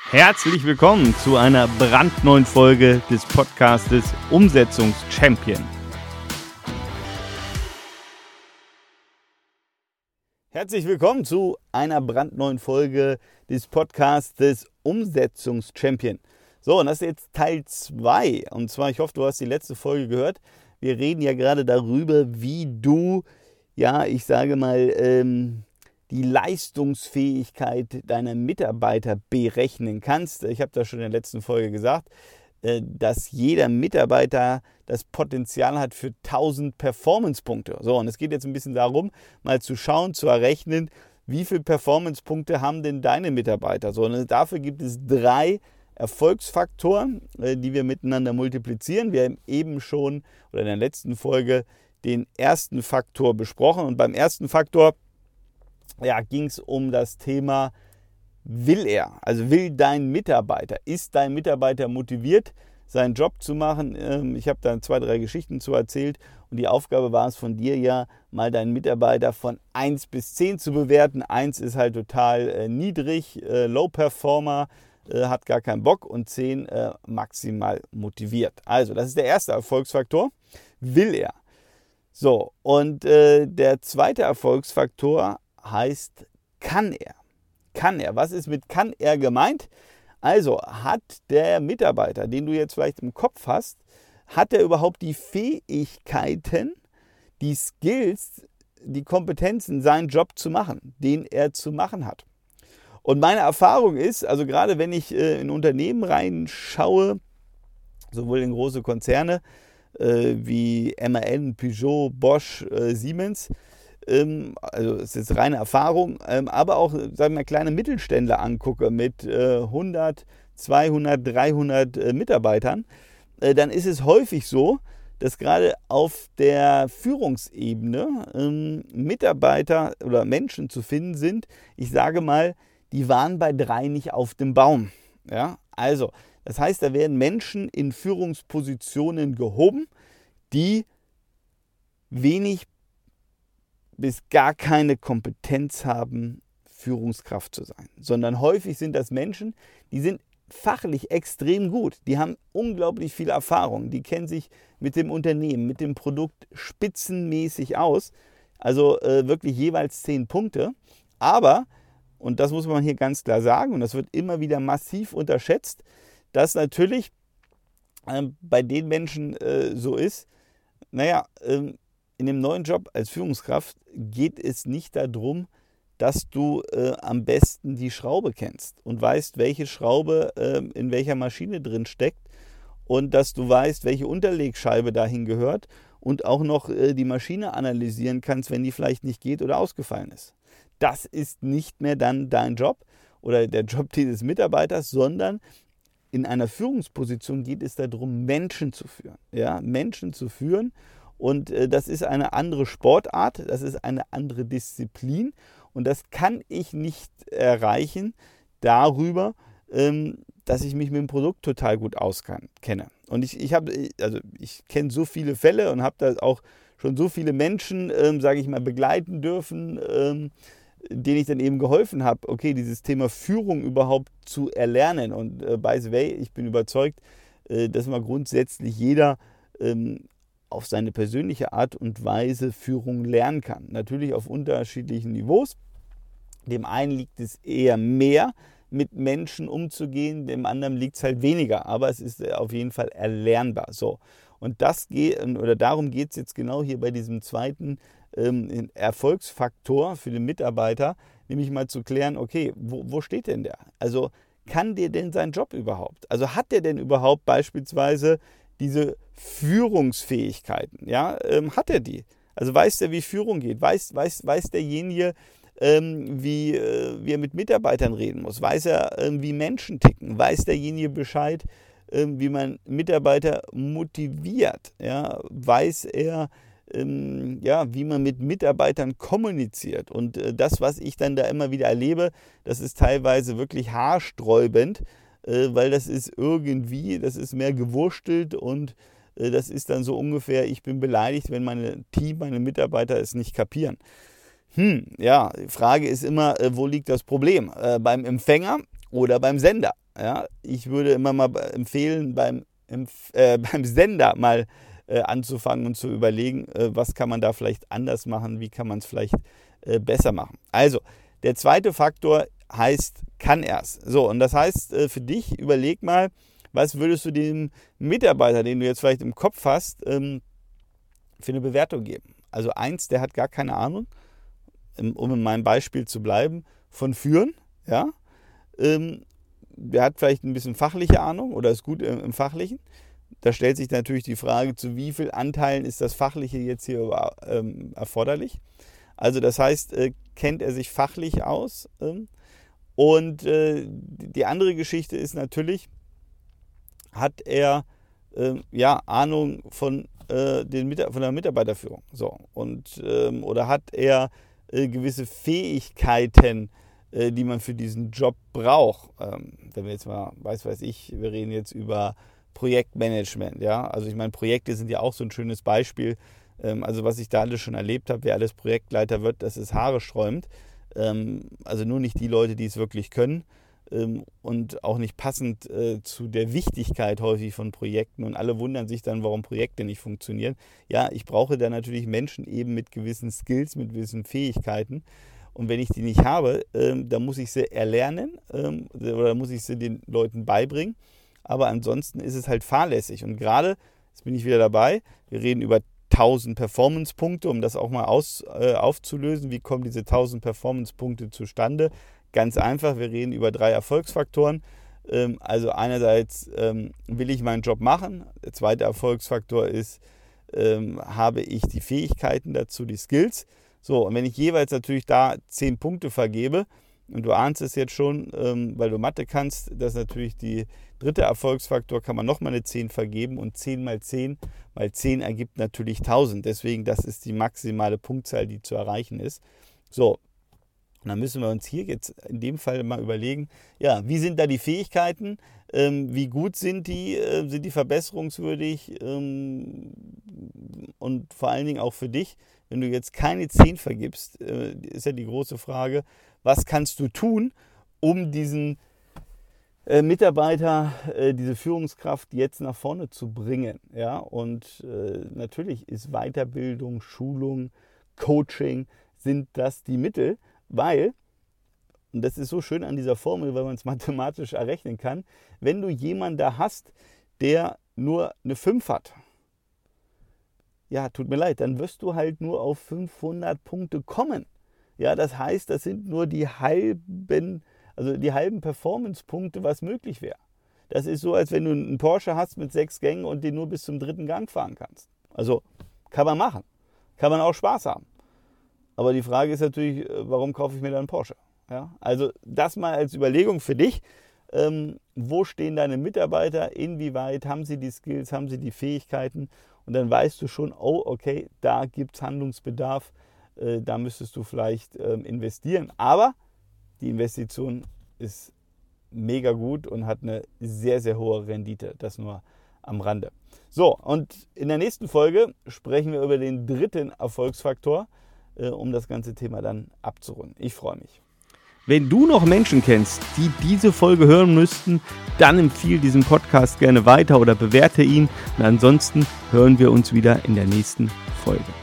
Herzlich willkommen zu einer brandneuen Folge des Podcastes Umsetzungschampion. Herzlich willkommen zu einer brandneuen Folge des Podcastes Umsetzungschampion. So, und das ist jetzt Teil 2. Und zwar, ich hoffe, du hast die letzte Folge gehört. Wir reden ja gerade darüber, wie du, die Leistungsfähigkeit deiner Mitarbeiter berechnen kannst. Ich habe das schon in der letzten Folge gesagt, dass jeder Mitarbeiter das Potenzial hat für 1000 Performance-Punkte. So, und es geht jetzt ein bisschen darum, mal zu schauen, zu errechnen, wie viele Performance-Punkte haben denn deine Mitarbeiter. So, und dafür gibt es 3 Erfolgsfaktoren, die wir miteinander multiplizieren. Wir haben eben schon, oder in der letzten Folge, den ersten Faktor besprochen. Und beim ersten Faktor ging es um das Thema, will er? Also will dein Mitarbeiter, ist dein Mitarbeiter motiviert, seinen Job zu machen? Ich habe da 2, 3 Geschichten zu erzählt und die Aufgabe war es von dir ja, mal deinen Mitarbeiter von 1 bis 10 zu bewerten. 1 ist halt total niedrig, Low Performer, hat gar keinen Bock, und 10 maximal motiviert. Also das ist der erste Erfolgsfaktor, will er? So, und der zweite Erfolgsfaktor heißt, kann er? Kann er? Was ist mit kann er gemeint? Also hat der Mitarbeiter, den du jetzt vielleicht im Kopf hast, hat er überhaupt die Fähigkeiten, die Skills, die Kompetenzen, seinen Job zu machen, den er zu machen hat? Und meine Erfahrung ist, also gerade wenn ich in Unternehmen reinschaue, sowohl in große Konzerne wie MAN, Peugeot, Bosch, Siemens, also es ist reine Erfahrung, aber auch, sagen wir, kleine Mittelständler angucke mit 100, 200, 300 Mitarbeitern, dann ist es häufig so, dass gerade auf der Führungsebene Mitarbeiter oder Menschen zu finden sind, ich sage mal, die waren bei 3 nicht auf dem Baum. Ja? Also, das heißt, da werden Menschen in Führungspositionen gehoben, die wenig bis gar keine Kompetenz haben, Führungskraft zu sein. Sondern häufig sind das Menschen, die sind fachlich extrem gut. Die haben unglaublich viel Erfahrung. Die kennen sich mit dem Unternehmen, mit dem Produkt spitzenmäßig aus. Also wirklich jeweils 10 Punkte. Aber, und das muss man hier ganz klar sagen, und das wird immer wieder massiv unterschätzt, dass natürlich bei den Menschen so ist, in dem neuen Job als Führungskraft geht es nicht darum, dass du am besten die Schraube kennst und weißt, welche Schraube in welcher Maschine drin steckt, und dass du weißt, welche Unterlegscheibe dahin gehört und auch noch die Maschine analysieren kannst, wenn die vielleicht nicht geht oder ausgefallen ist. Das ist nicht mehr dann dein Job oder der Job dieses Mitarbeiters, sondern in einer Führungsposition geht es darum, Menschen zu führen. Ja? Menschen zu führen. Und das ist eine andere Sportart, das ist eine andere Disziplin, und das kann ich nicht erreichen darüber, dass ich mich mit dem Produkt total gut auskenne. Und ich kenne so viele Fälle und habe da auch schon so viele Menschen, begleiten dürfen, denen ich dann eben geholfen habe, okay, dieses Thema Führung überhaupt zu erlernen. Und by the way, ich bin überzeugt, dass mal grundsätzlich jeder auf seine persönliche Art und Weise Führung lernen kann. Natürlich auf unterschiedlichen Niveaus. Dem einen liegt es eher mehr, mit Menschen umzugehen, dem anderen liegt es halt weniger. Aber es ist auf jeden Fall erlernbar. So. Und darum geht es jetzt genau hier bei diesem zweiten Erfolgsfaktor für den Mitarbeiter, nämlich mal zu klären, okay, wo steht denn der? Also kann der denn seinen Job überhaupt? Also hat der denn überhaupt beispielsweise diese Führungsfähigkeiten? Ja? Hat er die? Also weiß der, wie Führung geht? Weiß derjenige, wie er mit Mitarbeitern reden muss? Weiß er, wie Menschen ticken? Weiß derjenige Bescheid, wie man Mitarbeiter motiviert? Ja? Weiß er, wie man mit Mitarbeitern kommuniziert? Und das, was ich dann da immer wieder erlebe, das ist teilweise wirklich haarsträubend, weil das ist das ist mehr gewurstelt, und das ist dann so ungefähr, ich bin beleidigt, wenn meine Mitarbeiter es nicht kapieren. Die Frage ist immer, wo liegt das Problem? Beim Empfänger oder beim Sender? Ja, ich würde immer mal empfehlen, beim Sender mal anzufangen und zu überlegen, was kann man da vielleicht anders machen, wie kann man es vielleicht besser machen. Also, der zweite Faktor heißt, kann er's. So, und das heißt für dich, überleg mal, was würdest du dem Mitarbeiter, den du jetzt vielleicht im Kopf hast, für eine Bewertung geben? Also 1, der hat gar keine Ahnung, um in meinem Beispiel zu bleiben, von Führen, ja. Der hat vielleicht ein bisschen fachliche Ahnung oder ist gut im Fachlichen. Da stellt sich natürlich die Frage, zu wie viel Anteilen ist das Fachliche jetzt hier erforderlich. Also das heißt, kennt er sich fachlich aus? Und die andere Geschichte ist natürlich, hat er Ahnung von der Mitarbeiterführung. So, und, oder hat er gewisse Fähigkeiten, die man für diesen Job braucht. Wenn wir jetzt mal, wir reden jetzt über Projektmanagement. Ja? Also ich meine, Projekte sind ja auch so ein schönes Beispiel. Also was ich da alles schon erlebt habe, wer alles Projektleiter wird, das ist haaresträubend. Also nur nicht die Leute, die es wirklich können. Und auch nicht passend zu der Wichtigkeit häufig von Projekten. Und alle wundern sich dann, warum Projekte nicht funktionieren. Ja, ich brauche da natürlich Menschen eben mit gewissen Skills, mit gewissen Fähigkeiten. Und wenn ich die nicht habe, dann muss ich sie erlernen oder muss ich sie den Leuten beibringen. Aber ansonsten ist es halt fahrlässig. Und gerade, jetzt bin ich wieder dabei, wir reden über 1000 Performance-Punkte, um das auch mal aufzulösen. Wie kommen diese 1000 Performance-Punkte zustande? Ganz einfach, wir reden über 3 Erfolgsfaktoren. Also einerseits will ich meinen Job machen. Der zweite Erfolgsfaktor ist, habe ich die Fähigkeiten dazu, die Skills. So, und wenn ich jeweils natürlich da 10 Punkte vergebe, und du ahnst es jetzt schon, weil du Mathe kannst, dass natürlich die dritte Erfolgsfaktor, kann man nochmal eine 10 vergeben und 10 mal 10 mal 10 ergibt natürlich 1000. Deswegen, das ist die maximale Punktzahl, die zu erreichen ist. So, und dann müssen wir uns hier jetzt in dem Fall mal überlegen, ja, wie sind da die Fähigkeiten, wie gut sind die verbesserungswürdig und vor allen Dingen auch für dich, wenn du jetzt keine 10 vergibst, ist ja die große Frage, was kannst du tun, um diesen Mitarbeiter, diese Führungskraft jetzt nach vorne zu bringen. Ja? Und natürlich ist Weiterbildung, Schulung, Coaching, sind das die Mittel, weil, und das ist so schön an dieser Formel, weil man es mathematisch errechnen kann, wenn du jemanden da hast, der nur eine 5 hat, ja, tut mir leid, dann wirst du halt nur auf 500 Punkte kommen. Ja, das heißt, das sind nur die halben Performance-Punkte, was möglich wäre. Das ist so, als wenn du einen Porsche hast mit 6 Gängen und den nur bis zum 3. Gang fahren kannst. Also kann man machen, kann man auch Spaß haben. Aber die Frage ist natürlich, warum kaufe ich mir dann einen Porsche? Ja, also das mal als Überlegung für dich. Wo stehen deine Mitarbeiter? Inwieweit haben sie die Skills, haben sie die Fähigkeiten? Und dann weißt du schon, oh, okay, da gibt es Handlungsbedarf. Da müsstest du vielleicht investieren. Aber die Investition ist mega gut und hat eine sehr, sehr hohe Rendite. Das nur am Rande. So, und in der nächsten Folge sprechen wir über den dritten Erfolgsfaktor, um das ganze Thema dann abzurunden. Ich freue mich. Wenn du noch Menschen kennst, die diese Folge hören müssten, dann empfehle diesen Podcast gerne weiter oder bewerte ihn. Und ansonsten hören wir uns wieder in der nächsten Folge.